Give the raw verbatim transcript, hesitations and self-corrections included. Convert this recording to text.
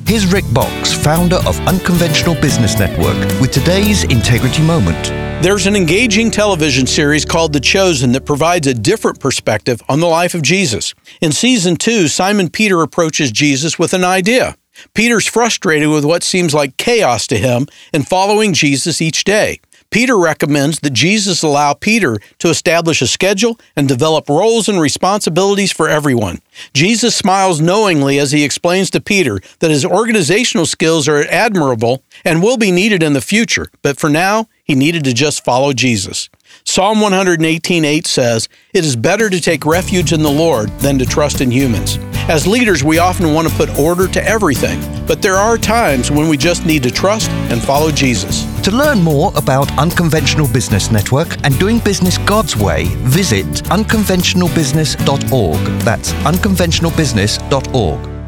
Here's Rick Box, founder of Unconventional Business Network, with today's Integrity Moment. There's an engaging television series called The Chosen that provides a different perspective on the life of Jesus. In season two, Simon Peter approaches Jesus with an idea. Peter's frustrated with what seems like chaos to him in following Jesus each day. Peter recommends that Jesus allow Peter to establish a schedule and develop roles and responsibilities for everyone. Jesus smiles knowingly as he explains to Peter that his organizational skills are admirable and will be needed in the future, but for now, he needed to just follow Jesus. Psalm one eighteen eight says, "It is better to take refuge in the Lord than to trust in humans." As leaders, we often want to put order to everything, but there are times when we just need to trust and follow Jesus. To learn more about Unconventional Business Network and doing business God's way, visit unconventional business dot org. That's unconventional business dot org.